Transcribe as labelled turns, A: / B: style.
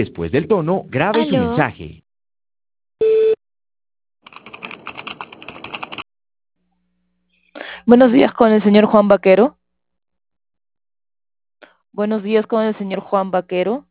A: Después del tono, grabe su
B: Aló,
A: mensaje.
C: Buenos días con el señor Juan Vaquero. Buenos días con el señor Juan Vaquero.